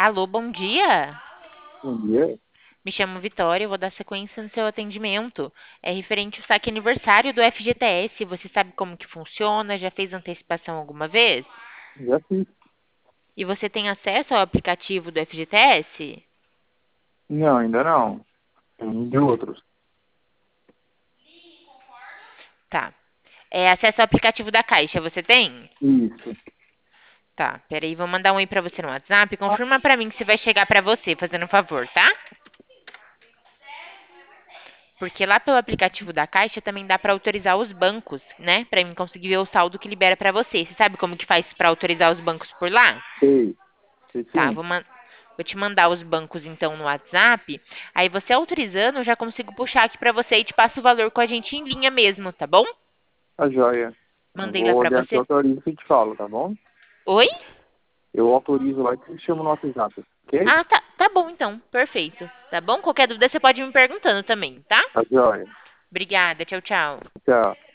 Alô, bom dia. Bom dia. Me chamo Vitória, eu vou dar sequência no seu atendimento. É referente ao saque aniversário do FGTS. Você sabe como que funciona? Já fez antecipação alguma vez? Já fiz. E você tem acesso ao aplicativo do FGTS? Não, ainda não. Tem de outros. Tá. É acesso ao aplicativo da Caixa, você tem? Isso. Tá, peraí, vou mandar um oi pra você no WhatsApp. Confirma pra mim que se vai chegar pra você, fazendo um favor, tá? Porque lá pelo aplicativo da Caixa também dá pra autorizar os bancos, né? Pra mim conseguir ver o saldo que libera pra você. Você sabe como que faz pra autorizar os bancos por lá? Sei. Sei Tá, sim. vou te mandar os bancos então no WhatsApp. Aí você autorizando, eu já consigo puxar aqui pra você e te passo o valor com a gente em linha mesmo, tá bom? Tá joia. Eu Mandei lá vou pra olhar aqui, você. autorizo e te falo, tá bom? Oi? Eu autorizo lá e te chamo no WhatsApp. Ok? Ah, tá bom então. Perfeito. Tá bom? Qualquer dúvida você pode ir me perguntando também, tá? Tá joia. Obrigada. Tchau, tchau. Tchau.